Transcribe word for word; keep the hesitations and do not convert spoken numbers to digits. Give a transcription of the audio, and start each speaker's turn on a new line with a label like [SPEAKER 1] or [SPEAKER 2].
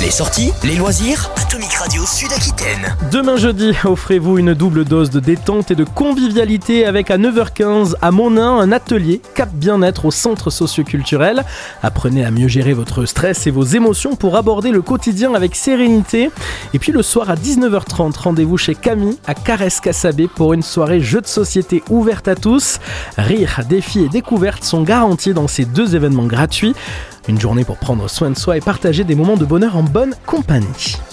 [SPEAKER 1] Les sorties, les loisirs, Atomic Radio Sud-Aquitaine.
[SPEAKER 2] Demain jeudi, offrez-vous une double dose de détente et de convivialité avec à neuf heures quinze à Monin un atelier Cap Bien-être au centre socio-culturel. Apprenez à mieux gérer votre stress et vos émotions pour aborder le quotidien avec sérénité. Et puis le soir à dix-neuf heures trente, rendez-vous chez Camille à Carresse-Cassabé pour une soirée jeux de société ouverte à tous. Rire, défis et découvertes sont garantis dans ces deux événements gratuits. Une journée pour prendre soin de soi et partager des moments de bonheur en bonne compagnie.